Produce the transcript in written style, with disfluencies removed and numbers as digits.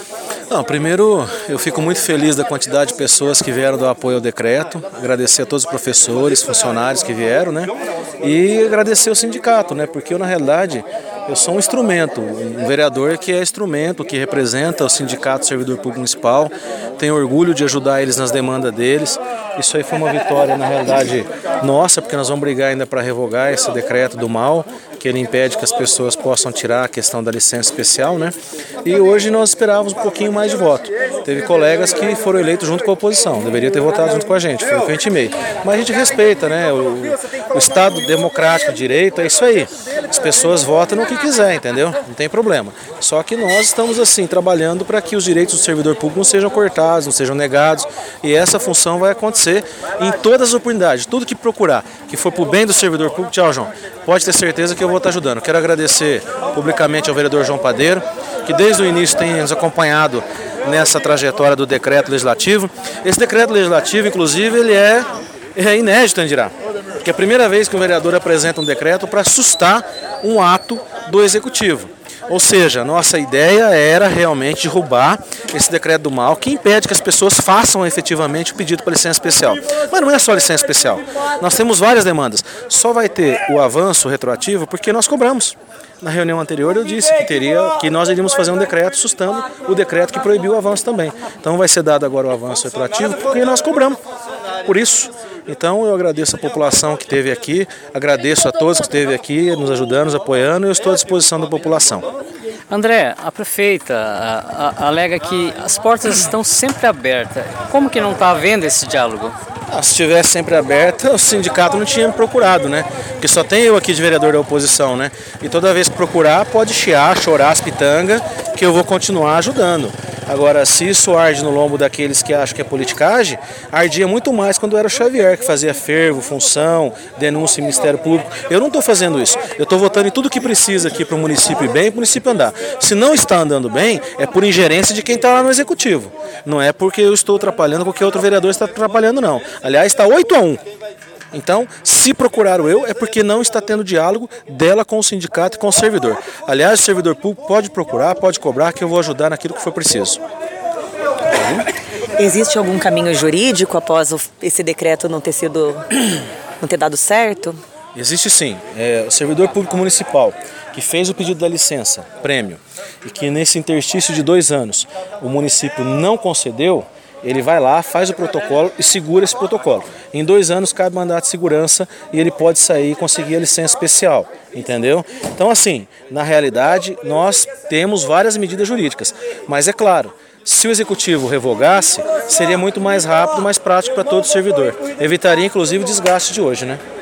Não, primeiro eu fico muito feliz da quantidade de pessoas que vieram do apoio ao decreto, agradecer a todos os professores, funcionários que vieram, né? E agradecer ao sindicato, né? Porque eu, na realidade, eu sou um instrumento, um vereador que é instrumento, que representa o sindicato servidor público municipal, tenho orgulho de ajudar eles nas demandas deles. Isso aí foi uma vitória, na realidade, nossa, porque nós vamos brigar ainda para revogar esse decreto do mal, que ele impede que as pessoas possam tirar a questão da licença especial, né? E hoje nós esperávamos um pouquinho mais de voto. Teve colegas que foram eleitos junto com a oposição, deveria ter votado junto com a gente, foi o que eu intimei. Mas a gente respeita, né? O Estado democrático de direito é isso aí. As pessoas votam no que quiser, entendeu? Não tem problema. Só que nós estamos assim trabalhando para que os direitos do servidor público não sejam cortados, não sejam negados. E essa função vai acontecer em todas as oportunidades. Tudo que procurar, que for para o bem do servidor público, tchau, João. Pode ter certeza que eu vou estar ajudando. Quero agradecer publicamente ao vereador João Padeiro, que desde o início tem nos acompanhado nessa trajetória do decreto legislativo. Esse decreto legislativo, inclusive, ele é inédito, Andirá. Porque é a primeira vez que o vereador apresenta um decreto para sustar um ato do executivo. Ou seja, nossa ideia era realmente derrubar esse decreto do mal que impede que as pessoas façam efetivamente o pedido para licença especial. Mas não é só licença especial. Nós temos várias demandas. Só vai ter o avanço retroativo porque nós cobramos. Na reunião anterior eu disse que nós iríamos fazer um decreto sustando o decreto que proibiu o avanço também. Então vai ser dado agora o avanço retroativo porque nós cobramos. Por isso, então eu agradeço a população que esteve aqui, agradeço a todos que esteve aqui nos ajudando, nos apoiando e eu estou à disposição da população. André, a prefeita alega que as portas estão sempre abertas. Como que não está havendo esse diálogo? Se estivesse sempre aberta, o sindicato não tinha me procurado, né? Porque só tem eu aqui de vereador da oposição, né? E toda vez que procurar, pode chiar, chorar as pitangas, que eu vou continuar ajudando. Agora, se isso arde no lombo daqueles que acham que é politicagem, ardia muito mais quando era o Xavier, que fazia fervo, função, denúncia em Ministério Público. Eu não estou fazendo isso. Eu estou votando em tudo que precisa aqui para o município ir bem e para o município andar. Se não está andando bem, é por ingerência de quem está lá no Executivo. Não é porque eu estou atrapalhando, porque outro vereador está atrapalhando, não. Aliás, está 8-1. Então, se procuraram eu, é porque não está tendo diálogo dela com o sindicato e com o servidor. Aliás, o servidor público pode procurar, pode cobrar, que eu vou ajudar naquilo que for preciso. Existe algum caminho jurídico após esse decreto não ter dado certo? Existe sim. O servidor público municipal que fez o pedido da licença, prêmio, e que nesse interstício de 2 anos o município não concedeu, ele vai lá, faz o protocolo e segura esse protocolo. Em 2 anos cabe mandato de segurança e ele pode sair e conseguir a licença especial, entendeu? Então assim, na realidade nós temos várias medidas jurídicas, mas é claro, se o executivo revogasse, seria muito mais rápido, mais prático para todo servidor. Evitaria inclusive o desgaste de hoje, né?